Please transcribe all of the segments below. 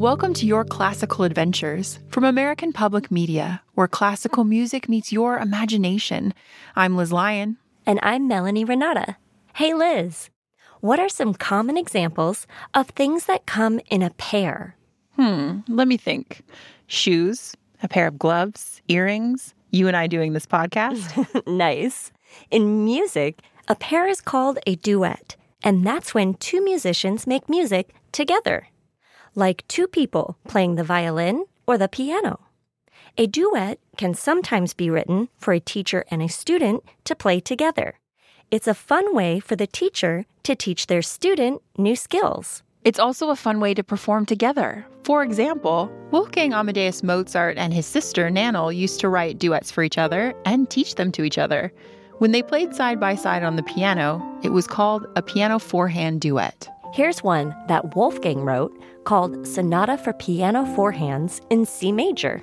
Welcome to Your Classical Adventures from American Public Media, where classical music meets your imagination. I'm Liz Lyon. And I'm Melanie Renata. Hey, Liz, what are some common examples of things that come in a pair? Let me think. Shoes, a pair of gloves, earrings, you and I doing this podcast. Nice. In music, a pair is called a duet, and that's when two musicians make music together, like two people playing the violin or the piano. A duet can sometimes be written for a teacher and a student to play together. It's a fun way for the teacher to teach their student new skills. It's also a fun way to perform together. For example, Wolfgang Amadeus Mozart and his sister Nannerl used to write duets for each other and teach them to each other. When they played side by side on the piano, it was called a piano four-hand duet. Here's one that Wolfgang wrote called Sonata for Piano Four Hands in C Major.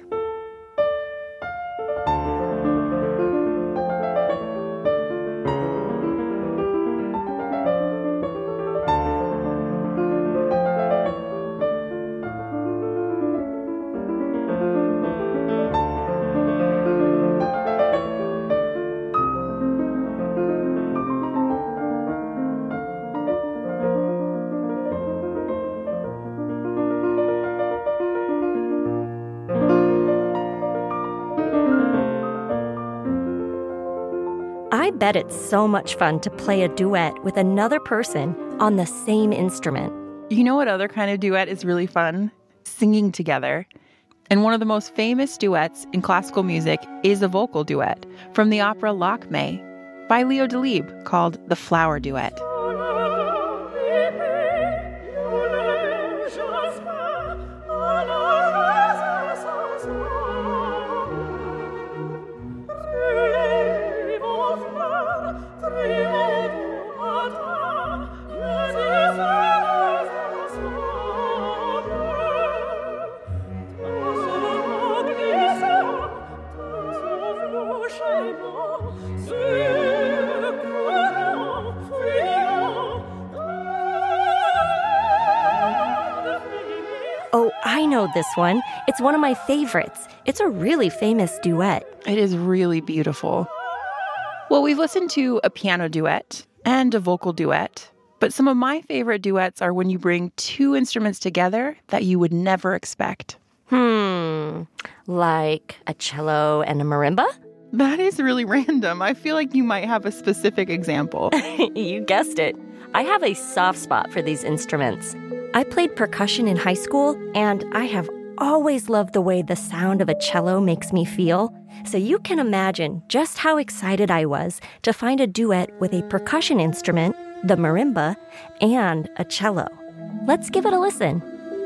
I bet it's so much fun to play a duet with another person on the same instrument. You know what other kind of duet is really fun? Singing together. And one of the most famous duets in classical music is a vocal duet from the opera Lakmé by Leo Delibes called the Flower Duet. Oh, I know this one. It's one of my favorites. It's a really famous duet. It is really beautiful. Well, we've listened to a piano duet and a vocal duet, but some of my favorite duets are when you bring two instruments together that you would never expect. Like a cello and a marimba? That is really random. I feel like you might have a specific example. You guessed it. I have a soft spot for these instruments. I played percussion in high school, and I have always loved the way the sound of a cello makes me feel. So you can imagine just how excited I was to find a duet with a percussion instrument, the marimba, and a cello. Let's give it a listen.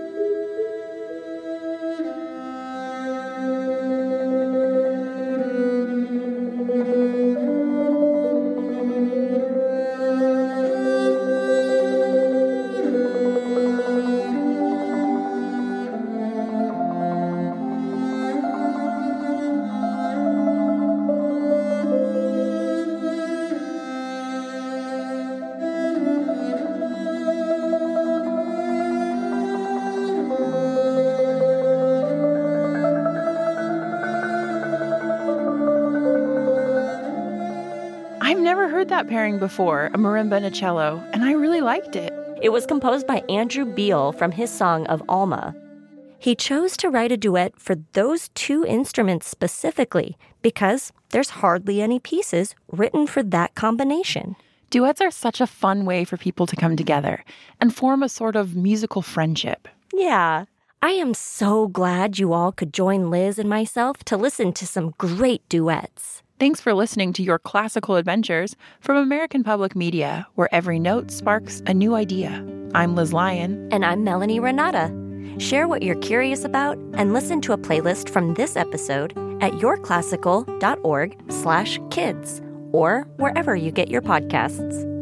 I've never heard that pairing before, a marimba and a cello, and I really liked it. It was composed by Andrew Beale from his song of Alma. He chose to write a duet for those two instruments specifically because there's hardly any pieces written for that combination. Duets are such a fun way for people to come together and form a sort of musical friendship. Yeah, I am so glad you all could join Liz and myself to listen to some great duets. Thanks for listening to Your Classical Adventures from American Public Media, where every note sparks a new idea. I'm Liz Lyon. And I'm Melanie Renata. Share what you're curious about and listen to a playlist from this episode at yourclassical.org/kids or wherever you get your podcasts.